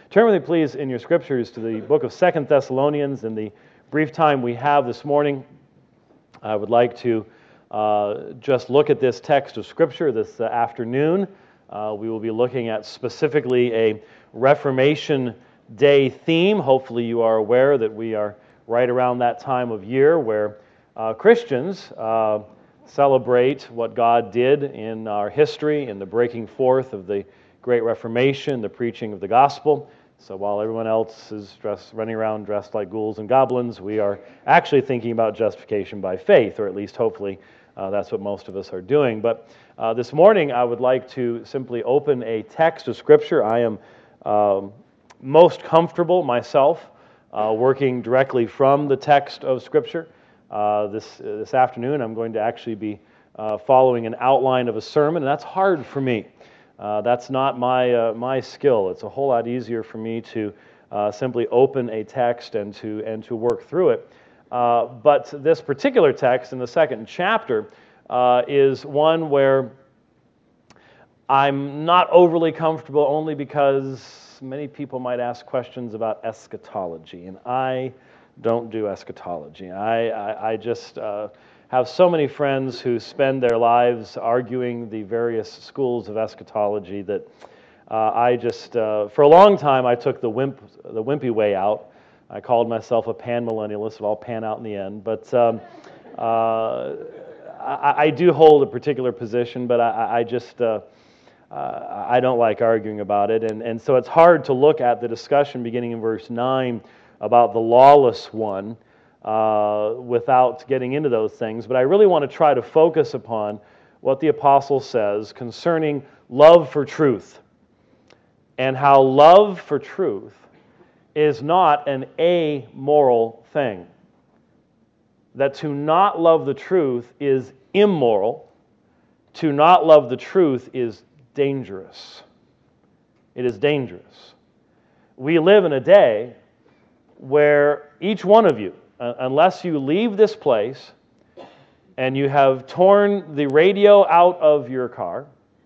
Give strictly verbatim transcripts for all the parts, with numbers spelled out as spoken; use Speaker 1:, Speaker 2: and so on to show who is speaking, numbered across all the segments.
Speaker 1: Turn with me, please, in your scriptures to the book of Second Thessalonians. In the brief time we have this morning, I would like to uh, just look at this text of Scripture this uh, afternoon. Uh, we will be looking at specifically a Reformation Day theme. Hopefully you are aware that we are right around that time of year where uh, Christians uh, celebrate what God did in our history, in the breaking forth of the Great Reformation, the preaching of the gospel. So while everyone else is dressed, running around dressed like ghouls and goblins, we are actually thinking about justification by faith, or at least hopefully uh, that's what most of us are doing. But uh, this morning I would like to simply open a text of Scripture. I am um, most comfortable myself uh, working directly from the text of Scripture. Uh, this, uh, this afternoon I'm going to actually be uh, following an outline of a sermon, and that's hard for me. Uh, that's not my uh, my skill. It's a whole lot easier for me to uh, simply open a text and to and to work through it. Uh, but this particular text in the second chapter uh, is one where I'm not overly comfortable, only because many people might ask questions about eschatology, and I don't do eschatology. I I, I just uh, have so many friends who spend their lives arguing the various schools of eschatology that uh, I just, uh, for a long time, I took the wimp, the wimpy way out. I called myself a pan-millennialist. It'll all pan out in the end. But um, uh, I, I do hold a particular position, but I, I just, uh, uh, I don't like arguing about it. And, and so it's hard to look at the discussion beginning in verse nine about the lawless one, Uh, without getting into those things. But I really want to try to focus upon what the apostle says concerning love for truth, and how love for truth is not an amoral thing. That to not love the truth is immoral. To not love the truth is dangerous. It is dangerous. We live in a day where each one of you, unless you leave this place and you have torn the radio out of your car,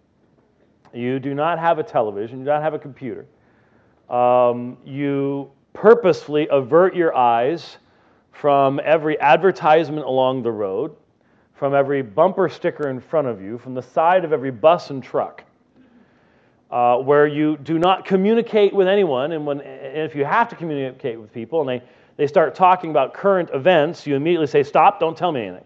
Speaker 1: you do not have a television, you do not have a computer, um, you purposefully avert your eyes from every advertisement along the road, from every bumper sticker in front of you, from the side of every bus and truck, uh, where you do not communicate with anyone, and, when, and if you have to communicate with people and they they start talking about current events, you immediately say, stop, don't tell me anything.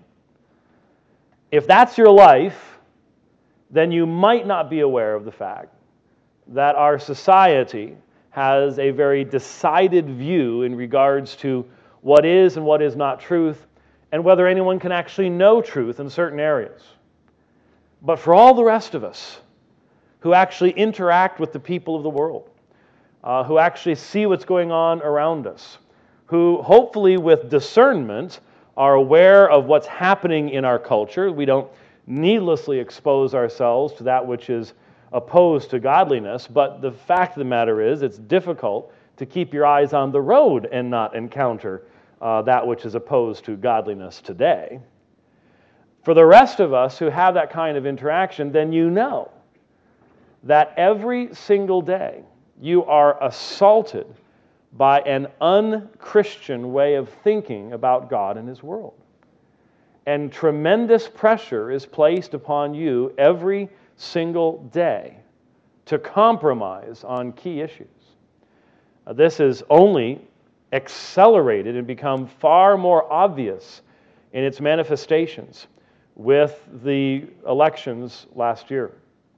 Speaker 1: If that's your life, then you might not be aware of the fact that our society has a very decided view in regards to what is and what is not truth, and whether anyone can actually know truth in certain areas. But for all the rest of us who actually interact with the people of the world, uh, who actually see what's going on around us, who hopefully with discernment are aware of what's happening in our culture. We don't needlessly expose ourselves to that which is opposed to godliness, but the fact of the matter is it's difficult to keep your eyes on the road and not encounter uh, that which is opposed to godliness today. For the rest of us who have that kind of interaction, then you know that every single day you are assaulted by an unchristian way of thinking about God and His world. And tremendous pressure is placed upon you every single day to compromise on key issues. Uh, this is only accelerated and become far more obvious in its manifestations with the elections last year.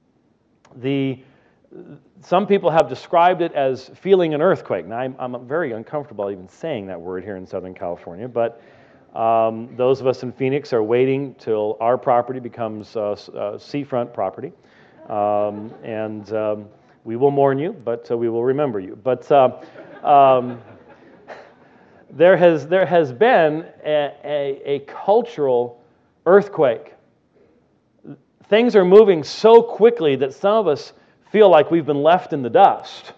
Speaker 1: The Some people have described it as feeling an earthquake. Now, I'm, I'm very uncomfortable even saying that word here in Southern California, but um, those of us in Phoenix are waiting till our property becomes uh, uh, seafront property, um, and um, we will mourn you, but uh, we will remember you. But uh, um, there has there has been a, a, a cultural earthquake. Things are moving so quickly that some of us feel like we've been left in the dust.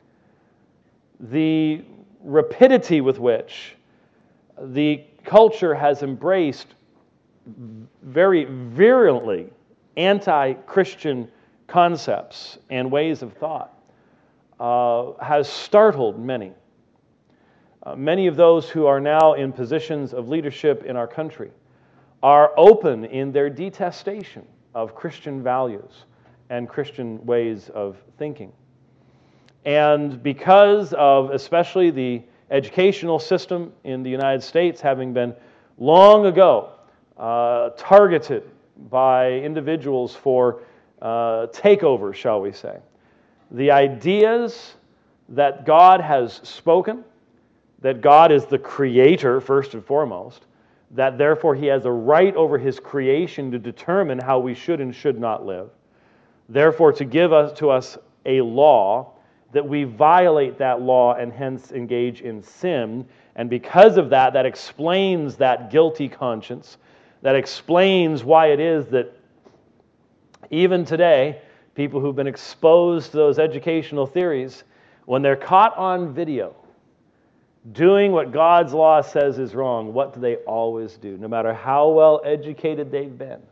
Speaker 1: The rapidity with which the culture has embraced very virulently anti-Christian concepts and ways of thought uh, has startled many. Uh, many of those who are now in positions of leadership in our country are open in their detestation of Christian values and Christian ways of thinking. And because of especially the educational system in the United States having been long ago uh, targeted by individuals for uh, takeover, shall we say, the ideas that God has spoken, that God is the creator first and foremost, that therefore he has a right over his creation to determine how we should and should not live, therefore to give us to us a law, that we violate that law and hence engage in sin, and because of that, that explains that guilty conscience, that explains why it is that even today, people who've been exposed to those educational theories, when they're caught on video doing what God's law says is wrong, what do they always do? No matter how well educated they've been,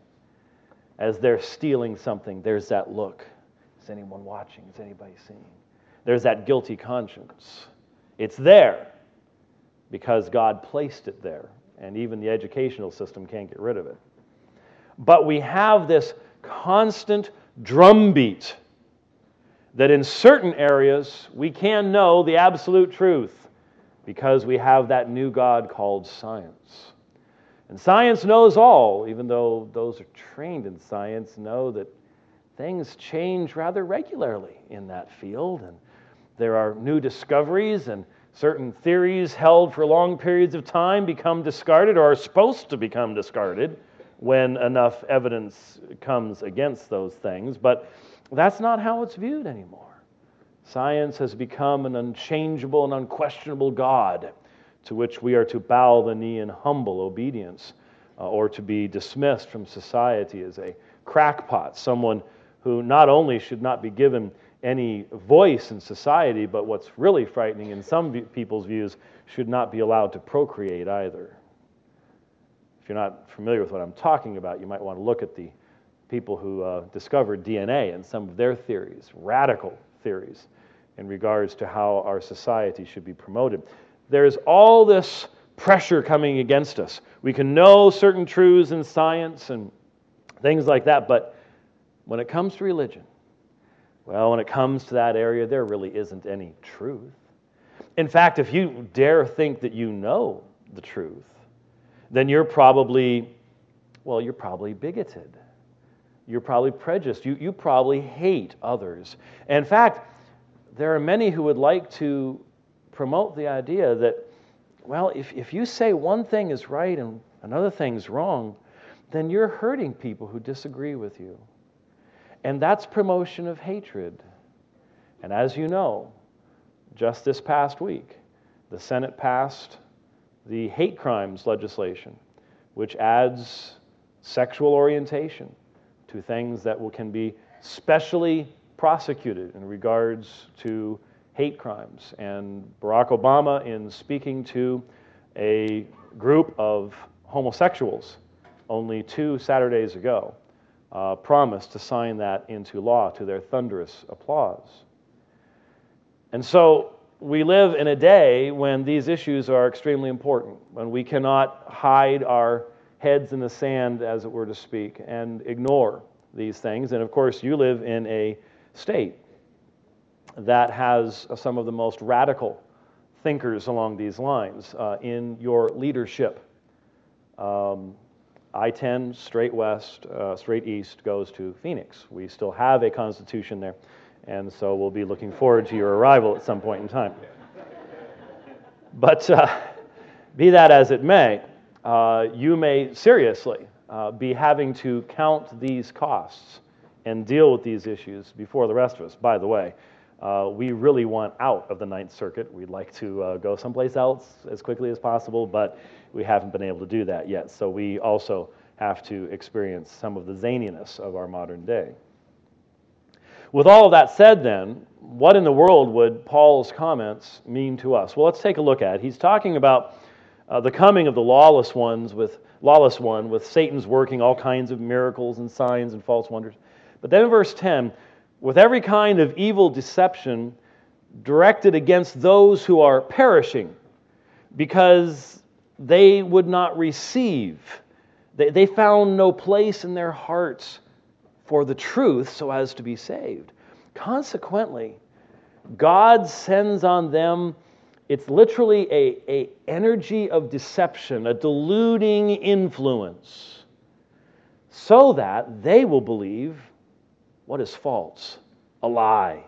Speaker 1: as they're stealing something, there's that look. Is anyone watching? Is anybody seeing? There's that guilty conscience. It's there because God placed it there, and even the educational system can't get rid of it. But we have this constant drumbeat that in certain areas we can know the absolute truth because we have that new God called science. And science knows all, even though those who are trained in science know that things change rather regularly in that field, and there are new discoveries, and certain theories held for long periods of time become discarded or are supposed to become discarded when enough evidence comes against those things. But that's not how it's viewed anymore. Science has become an unchangeable and unquestionable God to which we are to bow the knee in humble obedience, uh, or to be dismissed from society as a crackpot, someone who not only should not be given any voice in society, but what's really frightening in some people's views, should not be allowed to procreate either. If you're not familiar with what I'm talking about, you might want to look at the people who uh, discovered D N A and some of their theories, radical theories, in regards to how our society should be promoted. There's all this pressure coming against us. We can know certain truths in science and things like that, but when it comes to religion, well, when it comes to that area, there really isn't any truth. In fact, if you dare think that you know the truth, then you're probably, well, you're probably bigoted. You're probably prejudiced. You, you probably hate others. In fact, there are many who would like to promote the idea that, well, if, if you say one thing is right and another thing's wrong, then you're hurting people who disagree with you. And that's promotion of hatred. And as you know, just this past week, the Senate passed the hate crimes legislation, which adds sexual orientation to things that will, can be specially prosecuted in regards to hate crimes. And Barack Obama, in speaking to a group of homosexuals only two Saturdays ago, uh, promised to sign that into law to their thunderous applause. And so we live in a day when these issues are extremely important, when we cannot hide our heads in the sand, as it were to speak, and ignore these things. And of course, you live in a state that has some of the most radical thinkers along these lines uh, in your leadership. Um, I ten straight west, uh, straight east goes to Phoenix. We still have a constitution there, and so we'll be looking forward to your arrival at some point in time. But uh, be that as it may, uh, you may seriously uh, be having to count these costs and deal with these issues before the rest of us. By the way, uh, we really want out of the Ninth Circuit. We'd like to uh, go someplace else as quickly as possible, but we haven't been able to do that yet. So we also have to experience some of the zaniness of our modern day. With all of that said then, what in the world would Paul's comments mean to us? Well, let's take a look at it. He's talking about uh, the coming of the lawless ones with lawless one, with Satan's working all kinds of miracles and signs and false wonders. But then in verse ten, with every kind of evil deception, directed against those who are perishing because they would not receive. They, they found no place in their hearts for the truth so as to be saved. Consequently, God sends on them, it's literally a, a energy of deception, a deluding influence, so that they will believe what is false, a lie.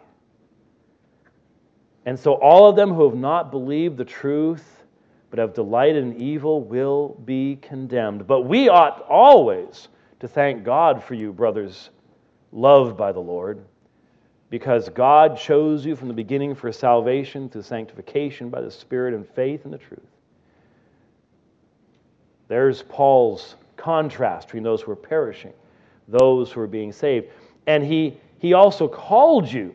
Speaker 1: And so all of them who have not believed the truth, but have delighted in evil, will be condemned. But we ought always to thank God for you, brothers, loved by the Lord, because God chose you from the beginning for salvation through sanctification by the Spirit and faith in the truth. There's Paul's contrast between those who are perishing, those who are being saved. And he, he also called you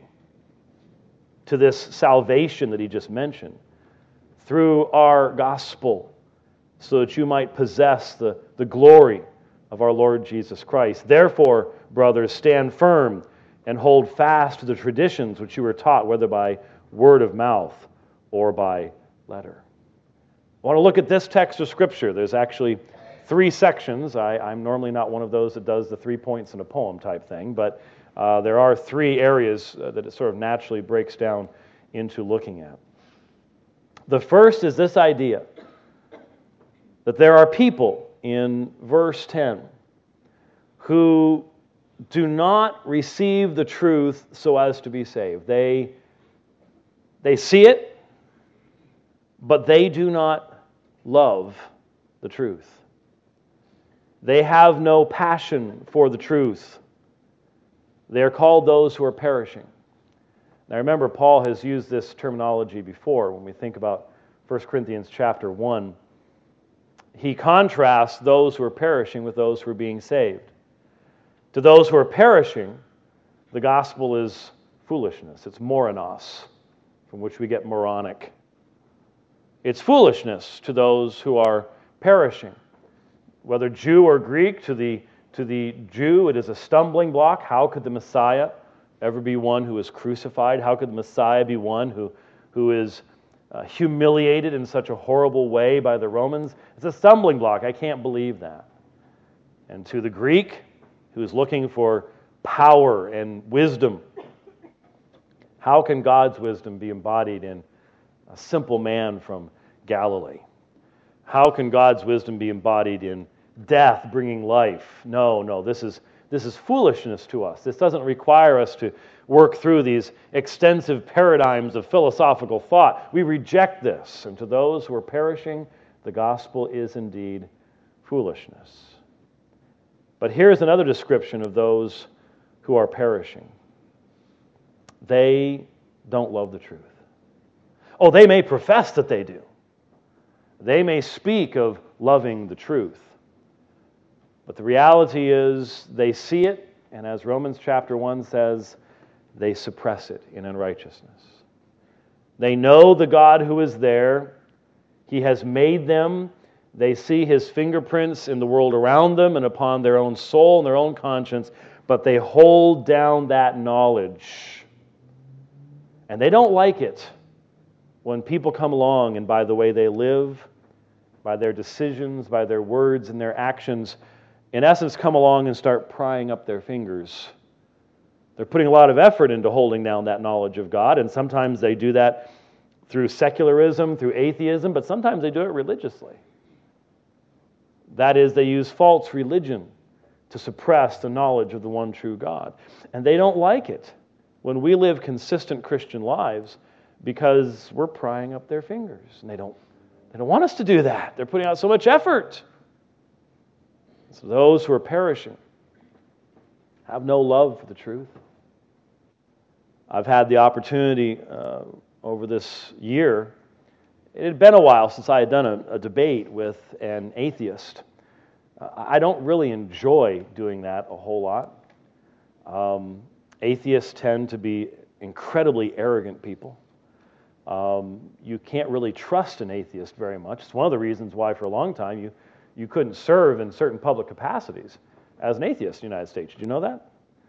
Speaker 1: to this salvation that he just mentioned through our gospel, so that you might possess the, the glory of our Lord Jesus Christ. Therefore, brothers, stand firm and hold fast to the traditions which you were taught, whether by word of mouth or by letter. I want to look at this text of Scripture. There's actually three sections. I, I'm normally not one of those that does the three points in a poem type thing, but uh, there are three areas uh, that it sort of naturally breaks down into looking at. The first is this idea that there are people in verse ten who do not receive the truth so as to be saved. They, they see it, but they do not love the truth. They have no passion for the truth. They are called those who are perishing. Now remember, Paul has used this terminology before when we think about First Corinthians chapter one. He contrasts those who are perishing with those who are being saved. To those who are perishing, the gospel is foolishness. It's moranos, from which we get moronic. It's foolishness to those who are perishing. Whether Jew or Greek, to the, to the Jew it is a stumbling block. How could the Messiah ever be one who is crucified? How could the Messiah be one who, who is uh, humiliated in such a horrible way by the Romans? It's a stumbling block. I can't believe that. And to the Greek, who is looking for power and wisdom, how can God's wisdom be embodied in a simple man from Galilee? How can God's wisdom be embodied in death bringing life? No, no, this is this is foolishness to us. This doesn't require us to work through these extensive paradigms of philosophical thought. We reject this. And to those who are perishing, the gospel is indeed foolishness. But here's another description of those who are perishing. They don't love the truth. Oh, they may profess that they do. They may speak of loving the truth. But the reality is they see it, and as Romans chapter one says, they suppress it in unrighteousness. They know the God who is there. He has made them. They see His fingerprints in the world around them and upon their own soul and their own conscience, but they hold down that knowledge. And they don't like it when people come along and by the way they live, by their decisions, by their words and their actions, in essence come along and start prying up their fingers. They're putting a lot of effort into holding down that knowledge of God, and sometimes they do that through secularism, through atheism, but sometimes they do it religiously. That is, they use false religion to suppress the knowledge of the one true God. And they don't like it when we live consistent Christian lives because we're prying up their fingers. And they don't, they don't want us to do that. They're putting out so much effort. So those who are perishing have no love for the truth. I've had the opportunity uh, over this year. It had been a while since I had done a, a debate with an atheist. Uh, I don't really enjoy doing that a whole lot. Um, atheists tend to be incredibly arrogant people. Um, you can't really trust an atheist very much. It's one of the reasons why for a long time you, you couldn't serve in certain public capacities as an atheist in the United States. Did you know that?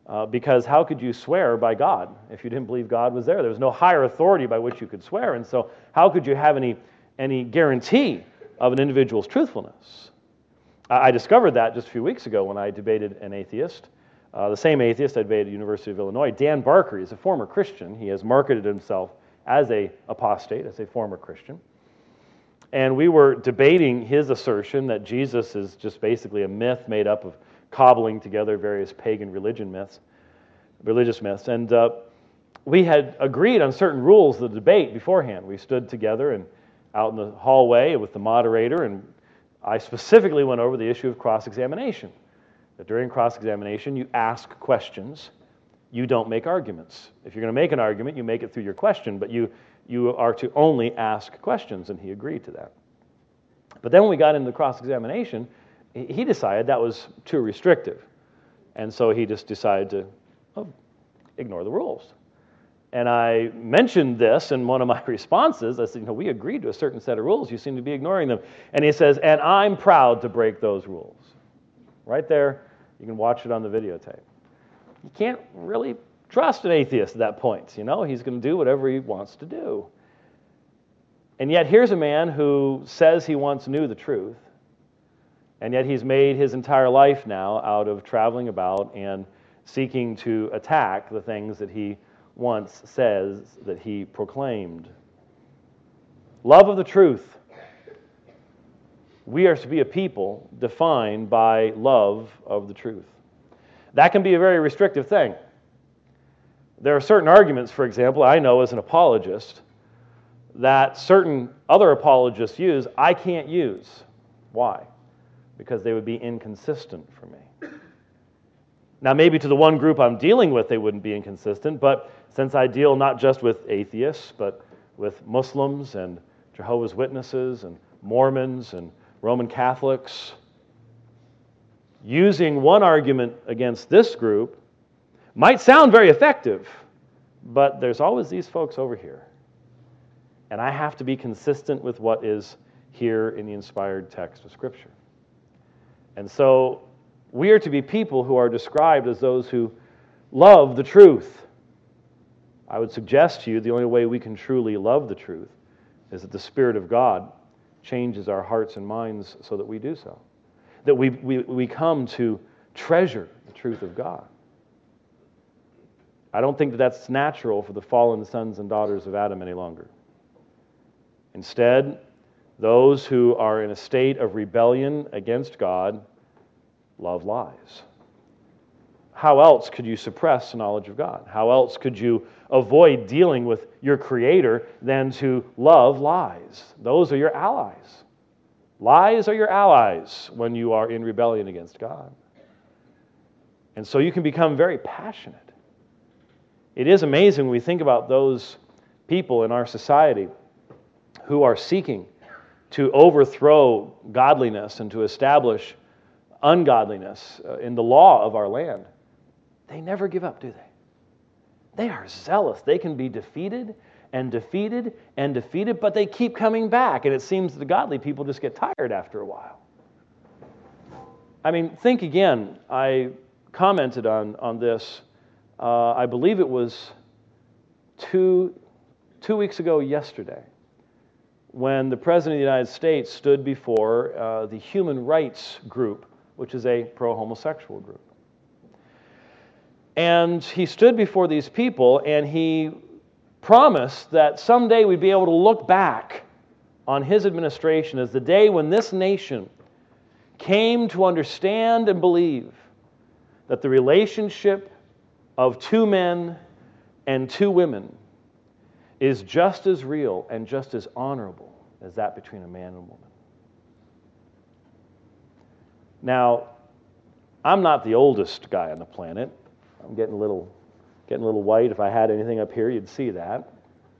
Speaker 1: Uh, because how could you swear by God if you didn't believe God was there? There was no higher authority by which you could swear, and so how could you have any, any guarantee of an individual's truthfulness? I, I discovered that just a few weeks ago when I debated an atheist. Uh, the same atheist I debated at the University of Illinois. Dan Barker is a former Christian. He has marketed himself as a apostate, as a former Christian. And we were debating his assertion that Jesus is just basically a myth made up of cobbling together various pagan religion myths, religious myths. And uh, we had agreed on certain rules of the debate beforehand. We stood together and out in the hallway with the moderator, and I specifically went over the issue of cross-examination. That during cross-examination, you ask questions. You don't make arguments. If you're going to make an argument, you make it through your question, but you, you are to only ask questions, and he agreed to that. But then when we got into the cross-examination, he decided that was too restrictive. And so he just decided to oh, ignore the rules. And I mentioned this in one of my responses. I said, you know, we agreed to a certain set of rules. You seem to be ignoring them. And he says, and I'm proud to break those rules. Right there, you can watch it on the videotape. You can't really trust an atheist at that point. You know, he's going to do whatever he wants to do. And yet here's a man who says he once knew the truth, and yet he's made his entire life now out of traveling about and seeking to attack the things that he once says that he proclaimed. Love of the truth. We are to be a people defined by love of the truth. That can be a very restrictive thing. There are certain arguments, for example, I know as an apologist, that certain other apologists use, I can't use. Why? Because they would be inconsistent for me. Now, maybe to the one group I'm dealing with, they wouldn't be inconsistent, but since I deal not just with atheists, but with Muslims and Jehovah's Witnesses and Mormons and Roman Catholics, using one argument against this group might sound very effective, but there's always these folks over here. And I have to be consistent with what is here in the inspired text of Scripture. And so we are to be people who are described as those who love the truth. I would suggest to you the only way we can truly love the truth is that the Spirit of God changes our hearts and minds so that we do so. That we, we, we come to treasure the truth of God. I don't think that that's natural for the fallen sons and daughters of Adam any longer. Instead, those who are in a state of rebellion against God love lies. How else could you suppress the knowledge of God? How else could you avoid dealing with your Creator than to love lies? Those are your allies. Lies are your allies when you are in rebellion against God. And so you can become very passionate. It is amazing when we think about those people in our society who are seeking to overthrow godliness and to establish ungodliness in the law of our land. They never give up, do they? They are zealous. They can be defeated and defeated and defeated, but they keep coming back, and it seems the godly people just get tired after a while. I mean, think again. I commented on, on this, uh, I believe it was two, two weeks ago yesterday, when the President of the United States stood before uh, the Human Rights Group, which is a pro-homosexual group. And he stood before these people, and he promised that someday we'd be able to look back on his administration as the day when this nation came to understand and believe that the relationship of two men and two women is just as real and just as honorable as that between a man and a woman. Now, I'm not the oldest guy on the planet. I'm getting a little, getting a little white. If I had anything up here, you'd see that.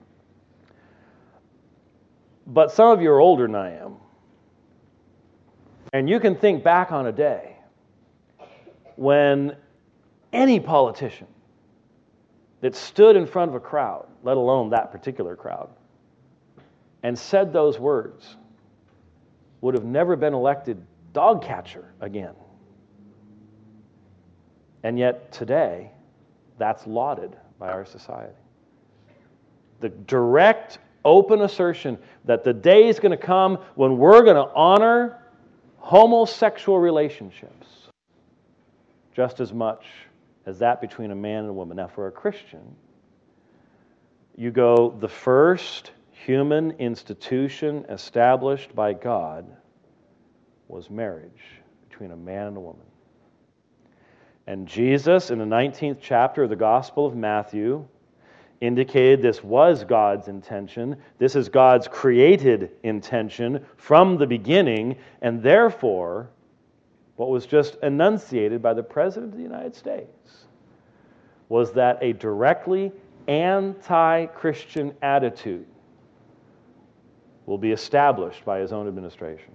Speaker 1: But some of you are older than I am. And you can think back on a day when any politician that stood in front of a crowd, let alone that particular crowd, and said those words would have never been elected dog catcher again. And yet today, that's lauded by our society. The direct, open assertion that the day is going to come when we're going to honor homosexual relationships just as much as that between a man and a woman. Now, for a Christian, you go, the first human institution established by God was marriage between a man and a woman. And Jesus, in the nineteenth chapter of the Gospel of Matthew, indicated this was God's intention. This is God's created intention from the beginning, and therefore, what was just enunciated by the President of the United States was that a directly anti-Christian attitude will be established by his own administration.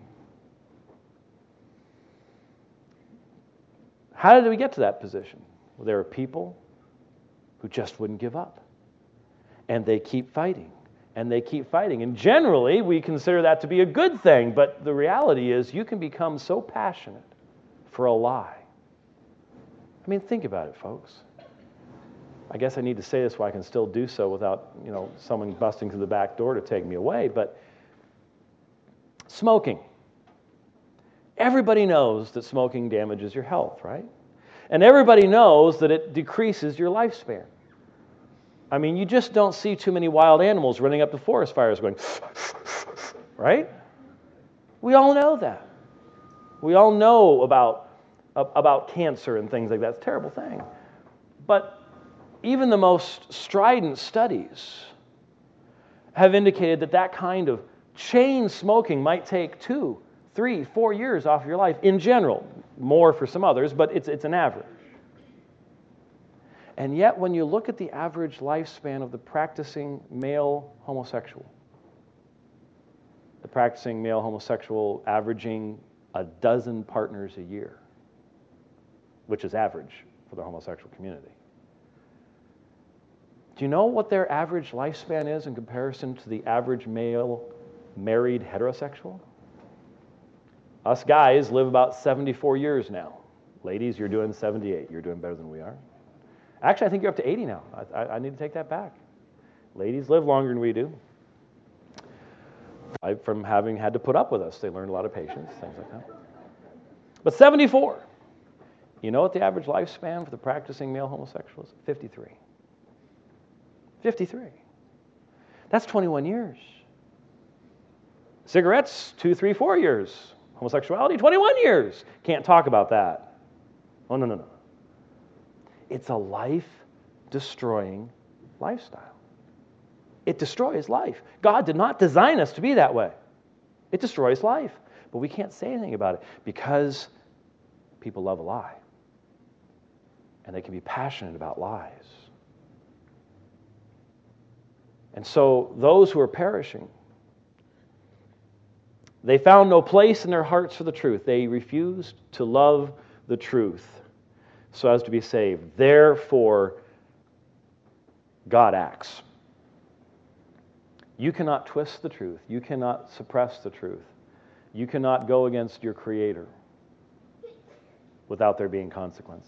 Speaker 1: How did we get to that position? Well, there are people who just wouldn't give up. And they keep fighting, and they keep fighting. And generally, we consider that to be a good thing, but the reality is you can become so passionate for a lie. I mean, think about it, folks. I guess I need to say this while I can still do so without, you know, someone busting through the back door to take me away, but smoking. Everybody knows that smoking damages your health, right? And everybody knows that it decreases your lifespan. I mean, you just don't see too many wild animals running up to forest fires going, right? We all know that. We all know about, about cancer and things like that. It's a terrible thing. But even the most strident studies have indicated that that kind of chain smoking might take two, three, four years off your life in general. More for some others, but it's, it's an average. And yet, when you look at the average lifespan of the practicing male homosexual, the practicing male homosexual averaging a dozen partners a year, which is average for the homosexual community. Do you know what their average lifespan is in comparison to the average male married heterosexual? Us guys live about seventy-four years now. Ladies, you're doing seventy-eight. You're doing better than we are. Actually, I think you're up to eighty now. I, I, I need to take that back. Ladies live longer than we do. I, from having had to put up with us, they learned a lot of patience, things like that. But seventy-four. You know what the average lifespan for the practicing male homosexual is? fifty-three. fifty-three. That's twenty-one years. Cigarettes, two, three, four years. Homosexuality, twenty-one years. Can't talk about that. Oh, no, no, no. It's a life-destroying lifestyle. It destroys life. God did not design us to be that way. It destroys life. But we can't say anything about it because people love a lie. And they can be passionate about lies. And so those who are perishing, they found no place in their hearts for the truth. They refused to love the truth so as to be saved. Therefore, God acts. You cannot twist the truth. You cannot suppress the truth. You cannot go against your Creator without there being consequences.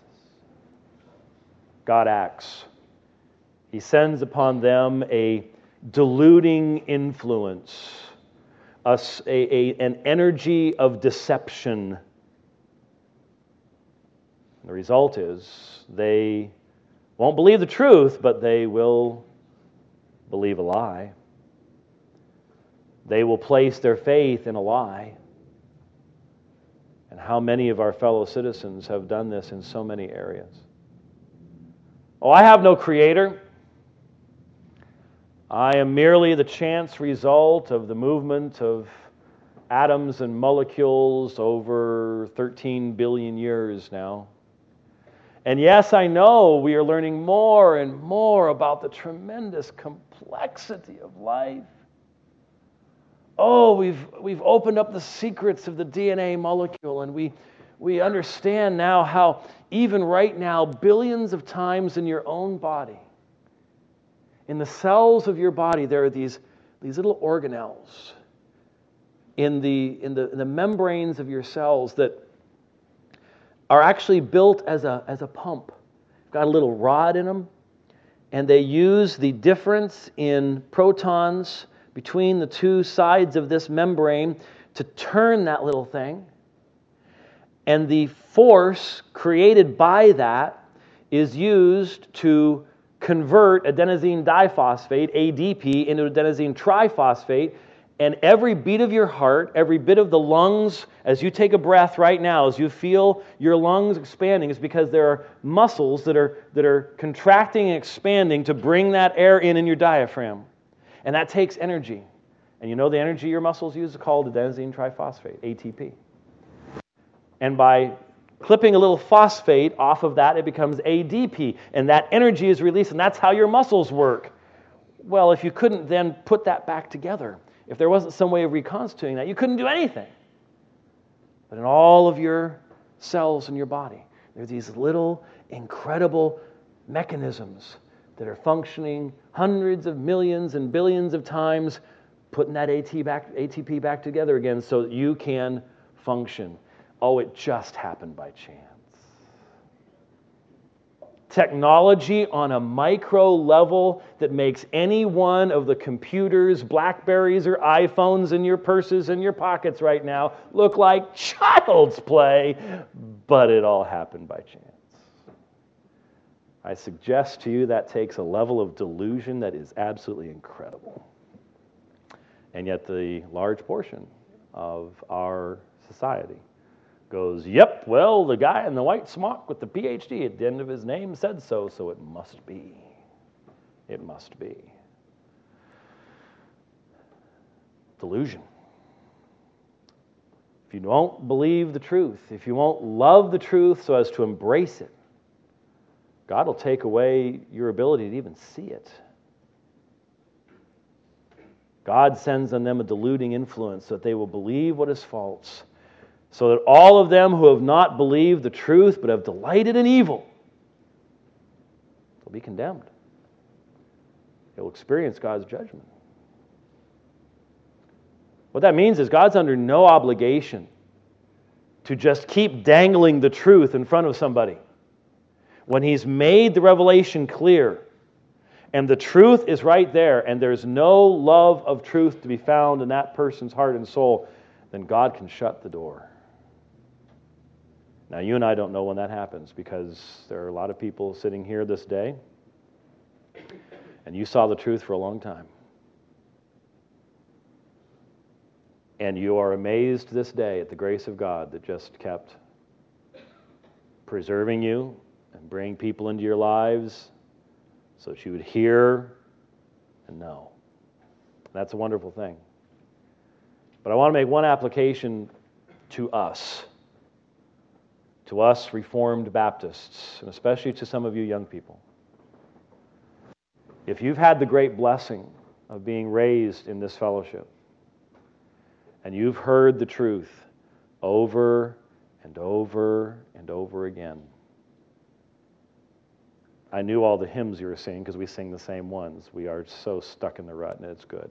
Speaker 1: God acts. He sends upon them a deluding influence, a, a, an energy of deception. The result is they won't believe the truth, but they will believe a lie. They will place their faith in a lie. And how many of our fellow citizens have done this in so many areas? Oh, I have no Creator. I am merely the chance result of the movement of atoms and molecules over thirteen billion years now. And yes, I know we are learning more and more about the tremendous complexity of life. Oh, we've we've opened up the secrets of the D N A molecule, and we we understand now how even right now, billions of times in your own body, in the cells of your body, there are these, these little organelles in the, in the in the membranes of your cells that are actually built as a as a pump. You've got a little rod in them, and they use the difference in protons between the two sides of this membrane to turn that little thing. And the force created by that is used to convert adenosine diphosphate, A D P, into adenosine triphosphate. And every beat of your heart, every bit of the lungs, as you take a breath right now, as you feel your lungs expanding, is because there are muscles that are, that are contracting and expanding to bring that air in in your diaphragm. And that takes energy. And you know the energy your muscles use is called adenosine triphosphate, A T P. And by clipping a little phosphate off of that, it becomes A D P. And that energy is released, and that's how your muscles work. Well, if you couldn't then put that back together, if there wasn't some way of reconstituting that, you couldn't do anything. But in all of your cells in your body, there are these little, incredible mechanisms that are functioning hundreds of millions and billions of times, putting that A T P back together again so that you can function. Oh, it just happened by chance. Technology on a micro level that makes any one of the computers, Blackberries, or iPhones in your purses and your pockets right now look like child's play, but it all happened by chance. I suggest to you that takes a level of delusion that is absolutely incredible. And yet the large portion of our society goes, yep, well, the guy in the white smock with the P H D at the end of his name said so, so it must be. It must be. Delusion. If you don't believe the truth, if you won't love the truth so as to embrace it, God will take away your ability to even see it. God sends on them a deluding influence so that they will believe what is false, so that all of them who have not believed the truth but have delighted in evil will be condemned. They will experience God's judgment. What that means is God's under no obligation to just keep dangling the truth in front of somebody. When He's made the revelation clear, and the truth is right there, and there's no love of truth to be found in that person's heart and soul, then God can shut the door. Now, you and I don't know when that happens, because there are a lot of people sitting here this day, and you saw the truth for a long time. And you are amazed this day at the grace of God that just kept preserving you and bringing people into your lives so that you would hear and know. That's a wonderful thing. But I want to make one application to us. To us Reformed Baptists, and especially to some of you young people. If you've had the great blessing of being raised in this fellowship, and you've heard the truth over and over and over again. I knew all the hymns you were singing because we sing the same ones. We are so stuck in the rut, and it's good.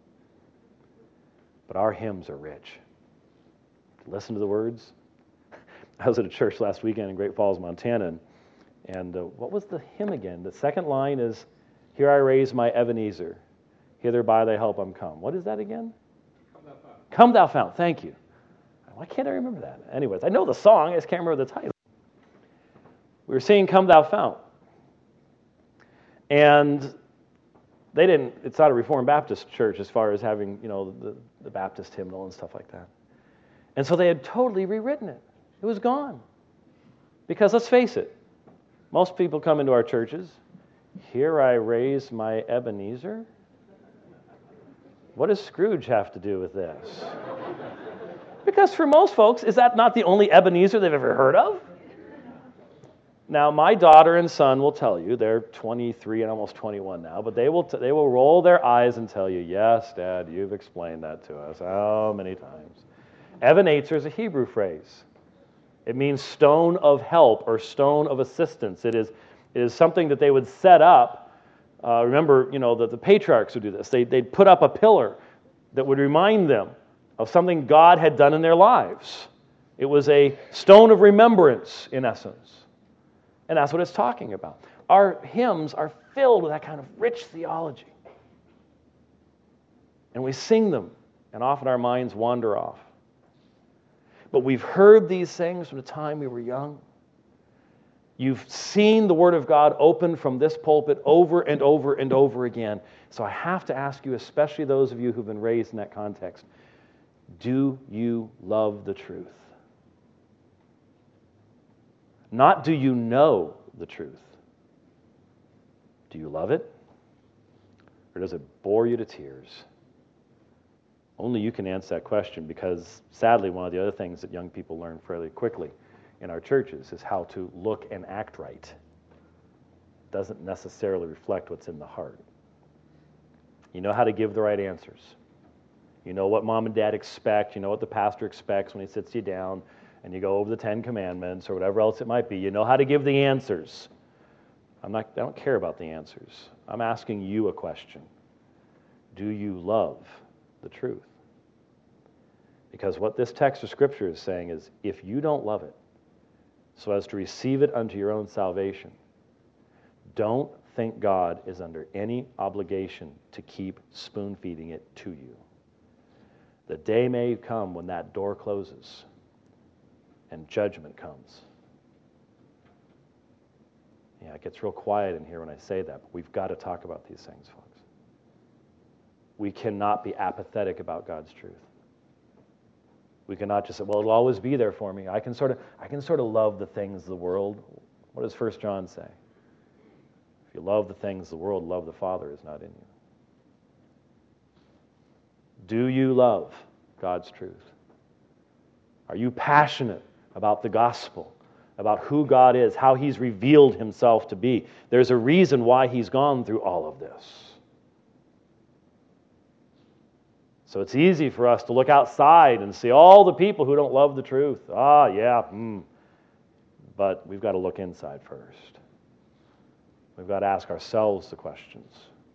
Speaker 1: But our hymns are rich. Listen to the words. I was at a church last weekend in Great Falls, Montana, and, and uh, what was the hymn again? The second line is, "Here I raise my Ebenezer, hither by thy help I'm come." What is that again? Come thou fount. Come thou fount, thank you. Why can't I remember that? Anyways, I know the song, I just can't remember the title. We were singing Come Thou Fount. And they didn't, it's not a Reformed Baptist church as far as having, you know, the, the Baptist hymnal and stuff like that. And so they had totally rewritten it. It was gone. Because let's face it, most people come into our churches, "Here I raise my Ebenezer." What does Scrooge have to do with this? Because for most folks, is that not the only Ebenezer they've ever heard of? Now, my daughter and son will tell you, they're twenty-three and almost twenty-one now, but they will t- they will roll their eyes and tell you, "Yes, Dad, you've explained that to us how many times." Ebenezer is a Hebrew phrase. It means stone of help or stone of assistance. It is, it is something that they would set up. Uh, remember, you know, that the patriarchs would do this. They, they'd put up a pillar that would remind them of something God had done in their lives. It was a stone of remembrance, in essence. And that's what it's talking about. Our hymns are filled with that kind of rich theology. And we sing them, and often our minds wander off. But we've heard these things from the time we were young. You've seen the Word of God open from this pulpit over and over and over again. So I have to ask you, especially those of you who've been raised in that context, do you love the truth? Not do you know the truth. Do you love it? Or does it bore you to tears? Only you can answer that question, because sadly one of the other things that young people learn fairly quickly in our churches is how to look and act right. It doesn't necessarily reflect what's in the heart. You know how to give the right answers. You know what mom and dad expect. You know what the pastor expects when he sits you down and you go over the Ten Commandments or whatever else it might be. You know how to give the answers. I'm not, I don't care about the answers. I'm asking you a question. Do you love the truth? Because what this text of Scripture is saying is, if you don't love it so as to receive it unto your own salvation, don't think God is under any obligation to keep spoon-feeding it to you. The day may come when that door closes and judgment comes. Yeah, it gets real quiet in here when I say that, but we've got to talk about these things, folks. We cannot be apathetic about God's truth. We cannot just say, well, it'll always be there for me. I can sort of, I can sort of love the things of the world. What does First John say? If you love the things of the world, love the Father is not in you. Do you love God's truth? Are you passionate about the gospel, about who God is, how He's revealed Himself to be? There's a reason why He's gone through all of this. So it's easy for us to look outside and see all the people who don't love the truth. Ah, yeah, hmm. But we've got to look inside first. We've got to ask ourselves the questions.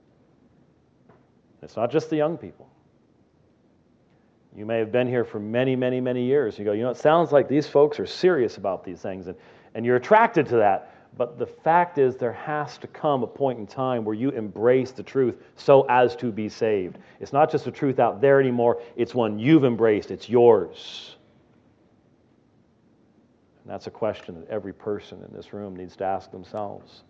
Speaker 1: It's not just the young people. You may have been here for many, many, many years. You go, you know, it sounds like these folks are serious about these things, and, and you're attracted to that. But the fact is, there has to come a point in time where you embrace the truth so as to be saved. It's not just a truth out there anymore. It's one you've embraced. It's yours. And that's a question that every person in this room needs to ask themselves.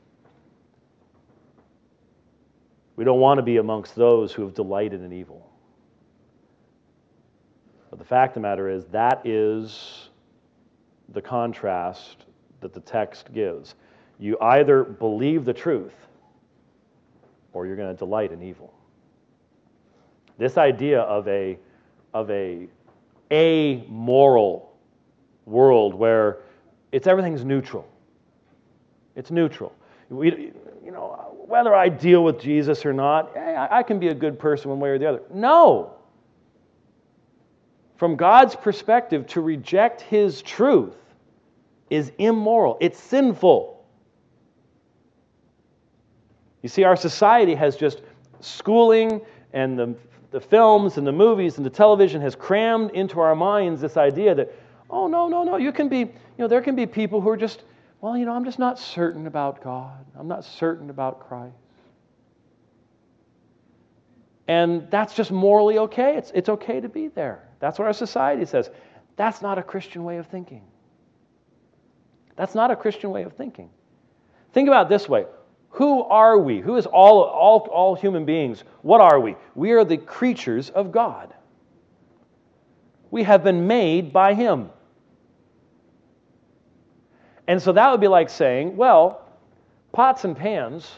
Speaker 1: We don't want to be amongst those who have delighted in evil. But the fact of the matter is, that is the contrast that the text gives. You either believe the truth or you're going to delight in evil. This idea of a of a amoral world where it's everything's neutral. It's neutral. We, you know, whether I deal with Jesus or not, hey, I, I can be a good person one way or the other. No. From God's perspective, to reject His truth is immoral. It's sinful. You see, our society has just schooling and the, the films and the movies and the television has crammed into our minds this idea that, oh, no, no, no, you can be, you know, there can be people who are just, well, you know, I'm just not certain about God. I'm not certain about Christ. And that's just morally okay. It's, it's okay to be there. That's what our society says. That's not a Christian way of thinking. That's not a Christian way of thinking. Think about it this way. Who are we? Who is all, all, all human beings? What are we? We are the creatures of God. We have been made by Him. And so that would be like saying, well, pots and pans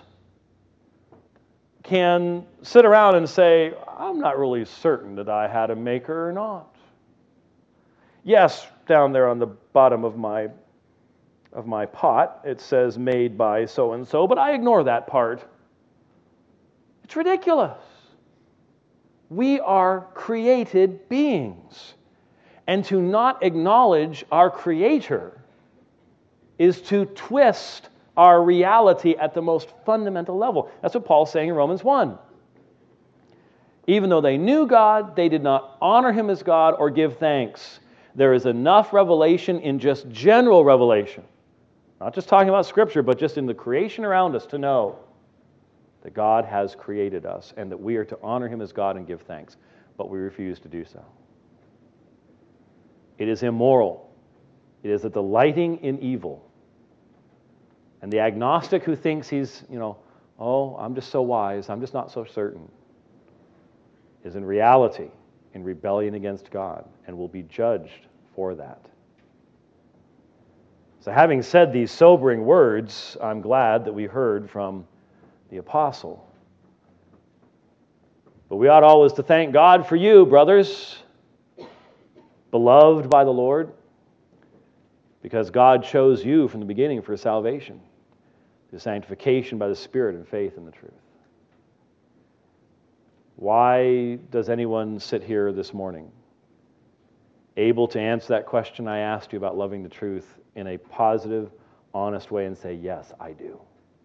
Speaker 1: can sit around and say, I'm not really certain that I had a maker or not. Yes, down there on the bottom of my of my pot, it says made by so-and-so, but I ignore that part. It's ridiculous. We are created beings. And to not acknowledge our Creator is to twist our reality at the most fundamental level. That's what Paul's saying in Romans one. Even though they knew God, they did not honor Him as God or give thanks. There is enough revelation in just general revelation Not just talking about Scripture, but just in the creation around us, to know that God has created us and that we are to honor Him as God and give thanks, but we refuse to do so. It is immoral. It is a delighting in evil. And the agnostic who thinks he's, you know, oh, I'm just so wise, I'm just not so certain, is in reality in rebellion against God and will be judged for that. So having said these sobering words, I'm glad that we heard from the apostle. But we ought always to thank God for you, brothers, beloved by the Lord, because God chose you from the beginning for salvation, through sanctification by the Spirit and faith in the truth. Why does anyone sit here this morning able to answer that question I asked you about loving the truth in a positive, honest way and say, yes, I do.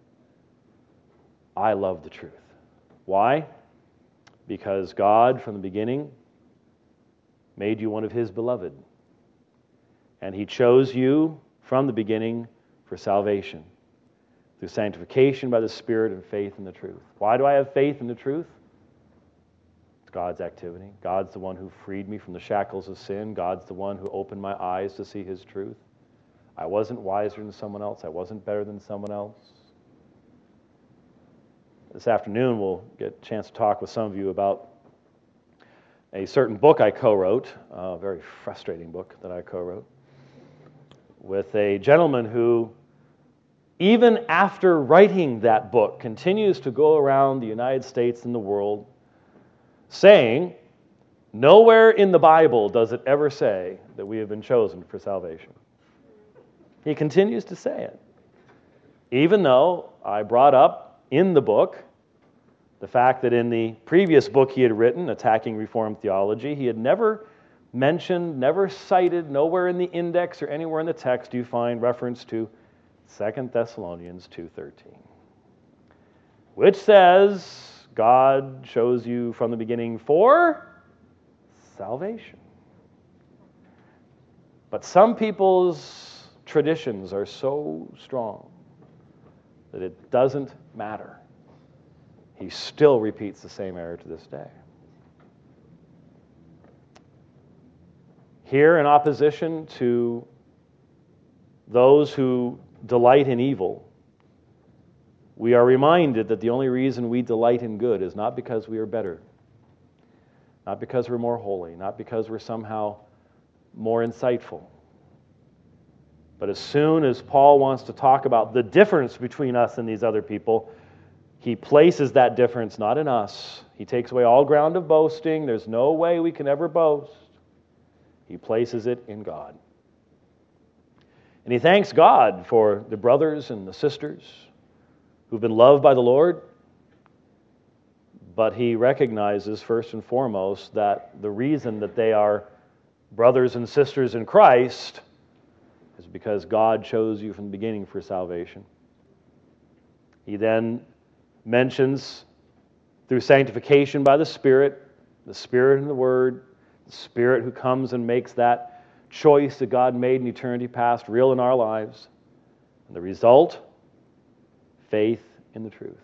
Speaker 1: I love the truth. Why? Because God, from the beginning, made you one of His beloved. And He chose you from the beginning for salvation, through sanctification by the Spirit and faith in the truth. Why do I have faith in the truth? It's God's activity. God's the one who freed me from the shackles of sin. God's the one who opened my eyes to see His truth. I wasn't wiser than someone else. I wasn't better than someone else. This afternoon we'll get a chance to talk with some of you about a certain book I co-wrote, a very frustrating book that I co-wrote, with a gentleman who, even after writing that book, continues to go around the United States and the world saying, nowhere in the Bible does it ever say that we have been chosen for salvation. He continues to say it, even though I brought up in the book the fact that in the previous book he had written, Attacking Reformed Theology, he had never mentioned, never cited, nowhere in the index or anywhere in the text do you find reference to Second Thessalonians two thirteen, which says God chose you from the beginning for salvation. But some people's traditions are so strong that it doesn't matter. He still repeats the same error to this day. Here, in opposition to those who delight in evil, we are reminded that the only reason we delight in good is not because we are better, not because we're more holy, not because we're somehow more insightful. But as soon as Paul wants to talk about the difference between us and these other people, he places that difference not in us. He takes away all ground of boasting. There's no way we can ever boast. He places it in God. And he thanks God for the brothers and the sisters who've been loved by the Lord. But he recognizes first and foremost that the reason that they are brothers and sisters in Christ is because God chose you from the beginning for salvation. He then mentions through sanctification by the Spirit, the Spirit and the Word, the Spirit who comes and makes that choice that God made in eternity past real in our lives. And the result, faith in the truth.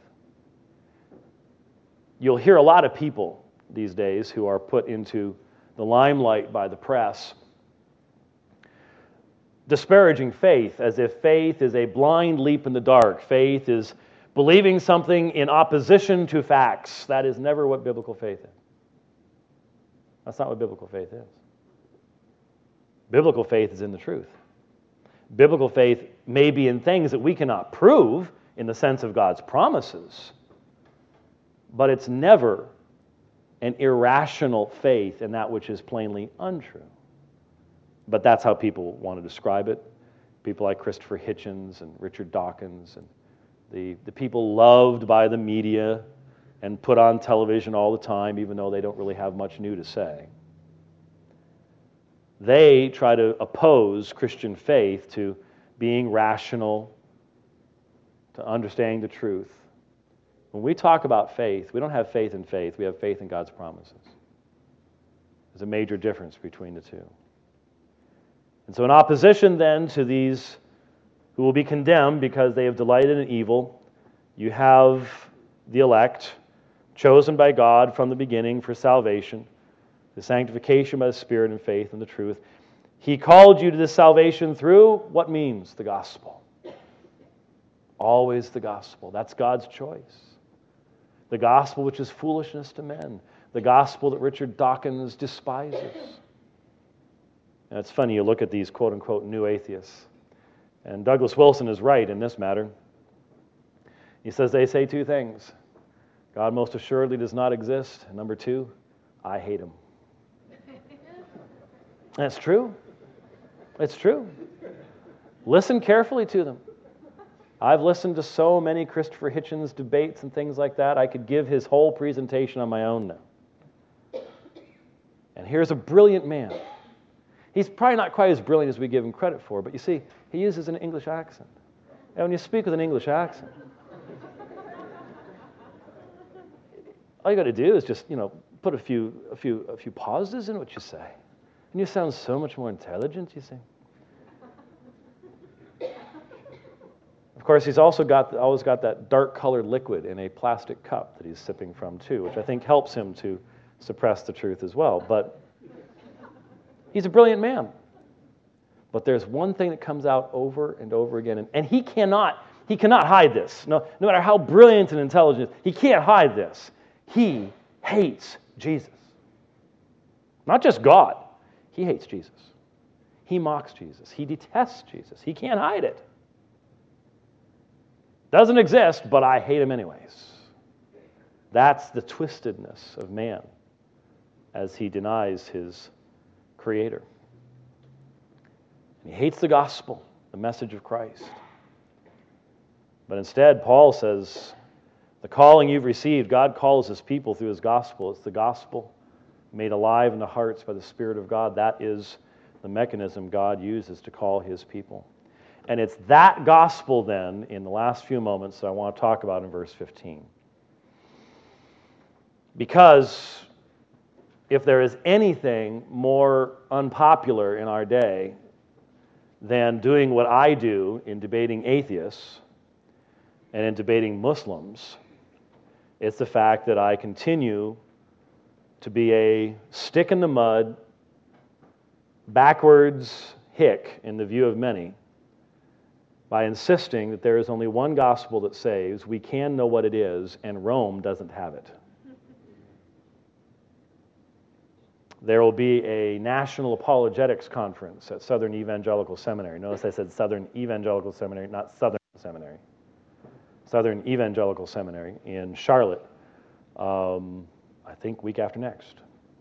Speaker 1: You'll hear a lot of people these days who are put into the limelight by the press disparaging faith as if faith is a blind leap in the dark. Faith is believing something in opposition to facts. That is never what biblical faith is. That's not what biblical faith is. Biblical faith is in the truth. Biblical faith may be in things that we cannot prove in the sense of God's promises, but it's never an irrational faith in that which is plainly untrue. But that's how people want to describe it. People like Christopher Hitchens and Richard Dawkins and the, the people loved by the media and put on television all the time, even though they don't really have much new to say. They try to oppose Christian faith to being rational, to understanding the truth. When we talk about faith, we don't have faith in faith, we have faith in God's promises. There's a major difference between the two. And so in opposition then to these who will be condemned because they have delighted in evil. You have the elect, chosen by God from the beginning for salvation, the sanctification by the Spirit and faith in the truth. He called you to this salvation through what means? The gospel. Always the gospel. That's God's choice. The gospel which is foolishness to men. The gospel that Richard Dawkins despises. And it's funny, you look at these quote-unquote new atheists. And Douglas Wilson is right in this matter. He says they say two things. God most assuredly does not exist. And number two, I hate him. That's true. It's true. Listen carefully to them. I've listened to so many Christopher Hitchens debates and things like that. I could give his whole presentation on my own now. And here's a brilliant man. He's probably not quite as brilliant as we give him credit for, but you see, he uses an English accent. And when you speak with an English accent, all you got to do is just, you know, put a few, a few, a few pauses in what you say, and you sound so much more intelligent. You see. Of course, he's also got always got that dark-colored liquid in a plastic cup that he's sipping from too, which I think helps him to suppress the truth as well. But he's a brilliant man. But there's one thing that comes out over and over again, and, and he cannot he cannot hide this. No, no matter how brilliant and intelligent, he can't hide this. He hates Jesus. Not just God. He hates Jesus. He mocks Jesus. He detests Jesus. He can't hide it. Doesn't exist, but I hate him anyways. That's the twistedness of man as he denies his Creator. He hates the gospel, the message of Christ. But instead, Paul says, the calling you've received, God calls his people through his gospel. It's the gospel made alive in the hearts by the Spirit of God. That is the mechanism God uses to call his people. And it's that gospel then, in the last few moments, that I want to talk about in verse fifteen. Because if there is anything more unpopular in our day than doing what I do in debating atheists and in debating Muslims, it's the fact that I continue to be a stick in the mud, backwards hick in the view of many, by insisting that there is only one gospel that saves, we can know what it is, and Rome doesn't have it. There will be a National Apologetics Conference at Southern Evangelical Seminary. Notice I said Southern Evangelical Seminary, not Southern Seminary. Southern Evangelical Seminary in Charlotte, um, I think week after next.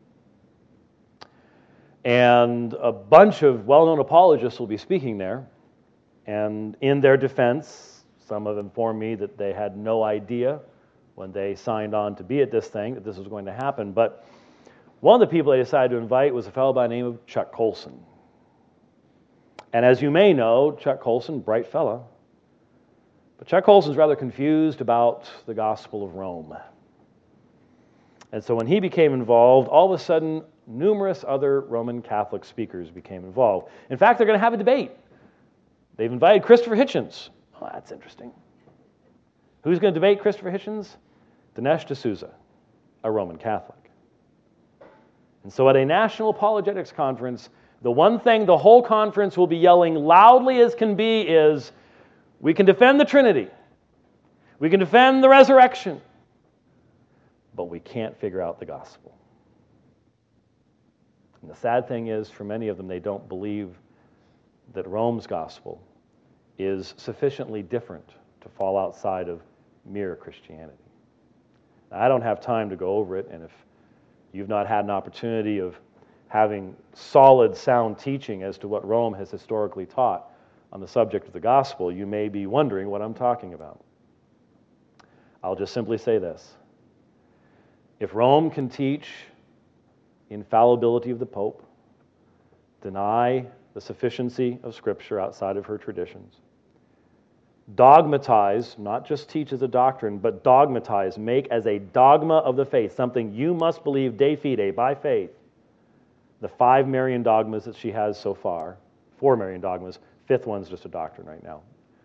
Speaker 1: And a bunch of well-known apologists will be speaking there. And in their defense, some have informed me that they had no idea when they signed on to be at this thing that this was going to happen. But one of the people they decided to invite was a fellow by the name of Chuck Colson. And as you may know, Chuck Colson, bright fellow, but Chuck Colson's rather confused about the gospel of Rome. And so when he became involved, all of a sudden, numerous other Roman Catholic speakers became involved. In fact, they're going to have a debate. They've invited Christopher Hitchens. Oh, that's interesting. Who's going to debate Christopher Hitchens? Dinesh D'Souza, a Roman Catholic. And so at a National Apologetics Conference, the one thing the whole conference will be yelling loudly as can be is, we can defend the Trinity. We can defend the resurrection. But we can't figure out the gospel. And the sad thing is, for many of them, they don't believe that Rome's gospel is sufficiently different to fall outside of mere Christianity. Now, I don't have time to go over it, and if you've not had an opportunity of having solid, sound teaching as to what Rome has historically taught on the subject of the gospel, you may be wondering what I'm talking about. I'll just simply say this. If Rome can teach infallibility of the Pope, deny the sufficiency of Scripture outside of her traditions, dogmatize, not just teach as a doctrine, but dogmatize, make as a dogma of the faith, something you must believe de fide, by faith, the five Marian dogmas that she has so far, four Marian dogmas, fifth one's just a doctrine right now.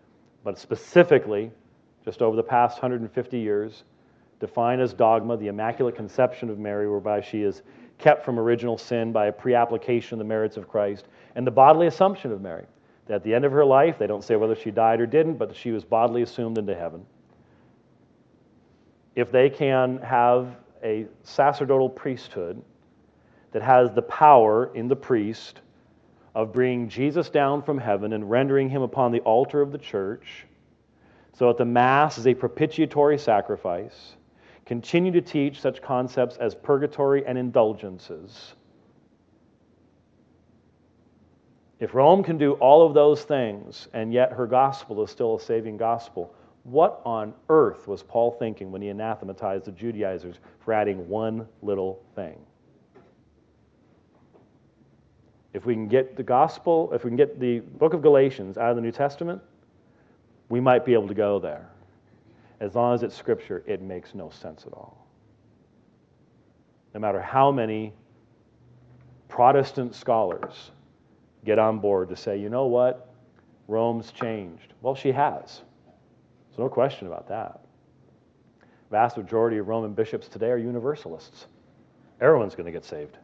Speaker 1: but specifically, just over the past one hundred fifty years, define as dogma the Immaculate Conception of Mary, whereby she is kept from original sin by a pre-application of the merits of Christ, and the bodily assumption of Mary, that at the end of her life, they don't say whether she died or didn't, but that she was bodily assumed into heaven. If they can have a sacerdotal priesthood that has the power in the priest of bringing Jesus down from heaven and rendering him upon the altar of the church, so that the Mass is a propitiatory sacrifice, continue to teach such concepts as purgatory and indulgences. If Rome can do all of those things, and yet her gospel is still a saving gospel, what on earth was Paul thinking when he anathematized the Judaizers for adding one little thing? If we can get the gospel, if we can get the book of Galatians out of the New Testament, we might be able to go there. As long as it's Scripture, it makes no sense at all. No matter how many Protestant scholars get on board to say, you know what, Rome's changed. Well, she has. There's no question about that. The vast majority of Roman bishops today are universalists. Everyone's going to get saved.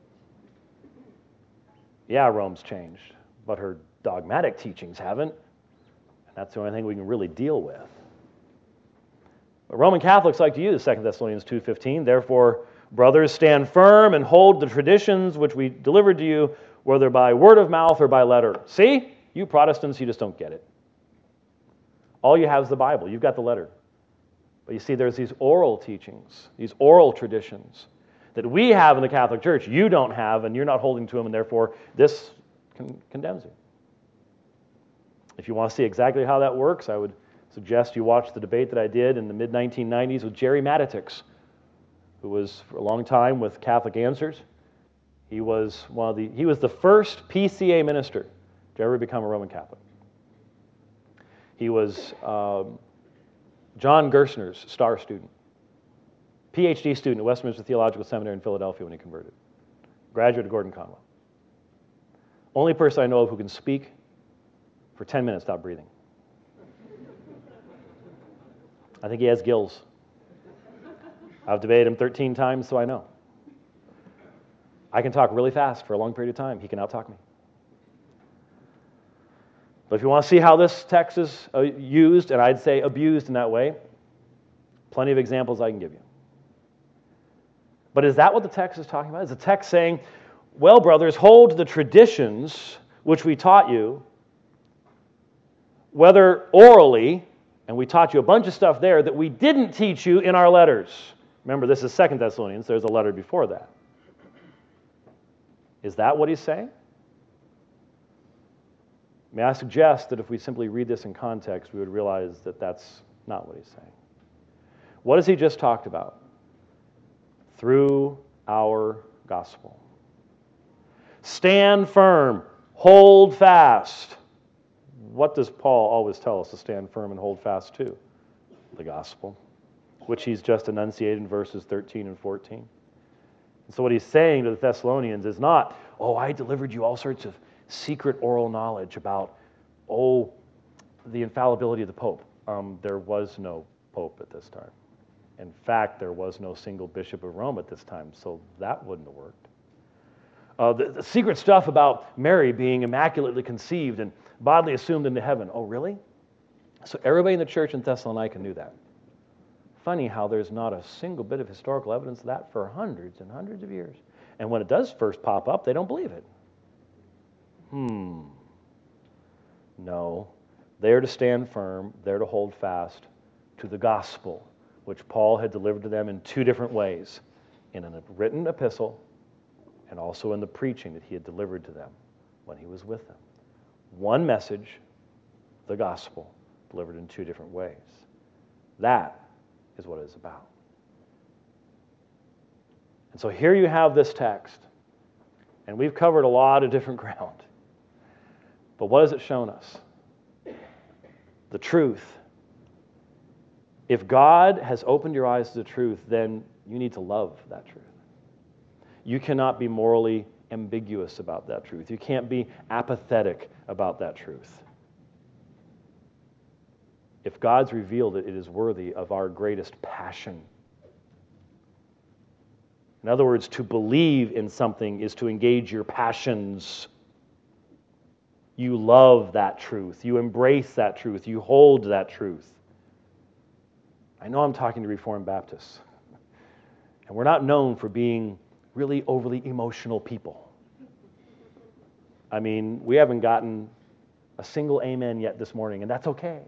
Speaker 1: Yeah, Rome's changed, but her dogmatic teachings haven't. And that's the only thing we can really deal with. But Roman Catholics like to use Second Thessalonians two fifteen. Therefore, brothers, stand firm and hold the traditions which we delivered to you, whether by word of mouth or by letter. See? You Protestants, you just don't get it. All you have is the Bible. You've got the letter. But you see, there's these oral teachings, these oral traditions that we have in the Catholic Church, you don't have, and you're not holding to them, and therefore this con- condemns you. If you want to see exactly how that works, I would suggest you watch the debate that I did in the mid nineteen nineties with Jerry Matitix, who was for a long time with Catholic Answers. He was one of the he was the first P C A minister to ever become a Roman Catholic. He was um, John Gerstner's star student, P H D student at Westminster Theological Seminary in Philadelphia when he converted, graduate of Gordon Conwell. Only person I know of who can speak for ten minutes without breathing. I think he has gills. I've debated him thirteen times, so I know. I can talk really fast for a long period of time. He can out-talk me. But if you want to see how this text is uh, used, and I'd say abused in that way, plenty of examples I can give you. But is that what the text is talking about? Is the text saying, well, brothers, hold to the traditions which we taught you, whether orally, and we taught you a bunch of stuff there that we didn't teach you in our letters. Remember, this is Second Thessalonians. There's a letter before that. Is that what he's saying? May I suggest that if we simply read this in context, we would realize that that's not what he's saying. What has he just talked about? Through our gospel. Stand firm, hold fast. What does Paul always tell us to stand firm and hold fast to? The gospel, which he's just enunciated in verses thirteen and fourteen. And so what he's saying to the Thessalonians is not, oh, I delivered you all sorts of secret oral knowledge about, oh, the infallibility of the Pope. Um, there was no Pope at this time. In fact, there was no single bishop of Rome at this time, so that wouldn't have worked. Uh, the, the secret stuff about Mary being immaculately conceived and bodily assumed into heaven. Oh, really? So everybody in the church in Thessalonica knew that. Funny how there's not a single bit of historical evidence of that for hundreds and hundreds of years. And when it does first pop up, they don't believe it. Hmm. No. They're to stand firm. They're to hold fast to the gospel, which Paul had delivered to them in two different ways, in a written epistle and also in the preaching that he had delivered to them when he was with them. One message, the gospel, delivered in two different ways. That is what it's about. And so here you have this text, and we've covered a lot of different ground. But what has it shown us? The truth. If God has opened your eyes to the truth, then you need to love that truth. You cannot be morally ambiguous about that truth. You can't be apathetic about that truth. if God's revealed it, it is worthy of our greatest passion. In other words, to believe in something is to engage your passions. You love that truth. You embrace that truth. You hold that truth. I know I'm talking to Reformed Baptists, and we're not known for being really overly emotional people. I mean, we haven't gotten a single amen yet this morning, and that's okay.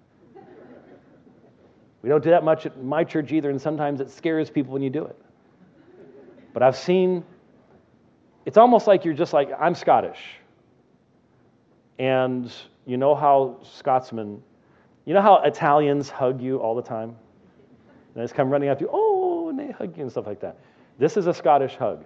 Speaker 1: We don't do that much at my church either, and sometimes it scares people when you do it. But I've seen, it's almost like you're just like, I'm Scottish. And you know how Scotsmen, you know how Italians hug you all the time? And they just come running after you, oh, and they hug you and stuff like that. This is a Scottish hug.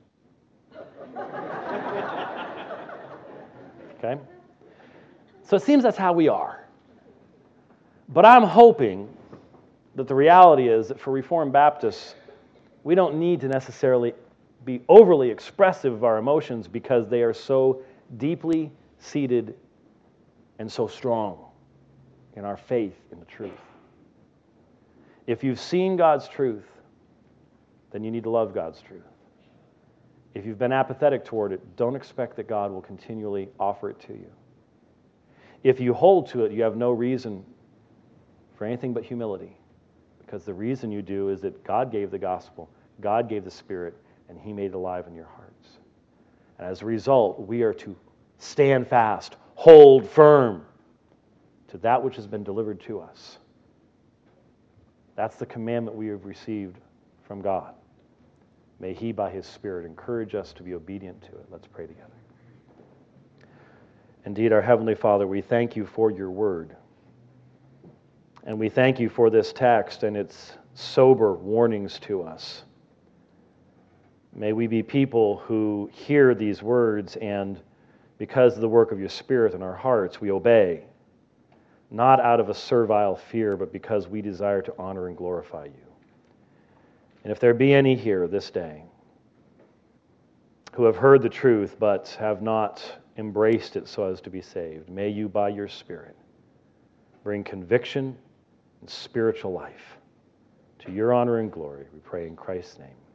Speaker 1: Okay? So it seems that's how we are. But I'm hoping that the reality is that for Reformed Baptists, we don't need to necessarily be overly expressive of our emotions because they are so deeply seated and so strong in our faith in the truth. If you've seen God's truth, then you need to love God's truth. If you've been apathetic toward it, don't expect that God will continually offer it to you. If you hold to it, you have no reason for anything but humility, because the reason you do is that God gave the gospel, God gave the Spirit, and He made it alive in your hearts. And as a result, we are to stand fast, hold firm to that which has been delivered to us. That's the commandment we have received from God. May He, by His Spirit, encourage us to be obedient to it. Let's pray together. Indeed, our Heavenly Father, we thank You for Your word. And we thank You for this text and its sober warnings to us. May we be people who hear these words and, because of the work of Your Spirit in our hearts, we obey, not out of a servile fear, but because we desire to honor and glorify You. And if there be any here this day who have heard the truth but have not embraced it so as to be saved, may You, by Your Spirit, bring conviction and spiritual life to Your honor and glory. We pray in Christ's name.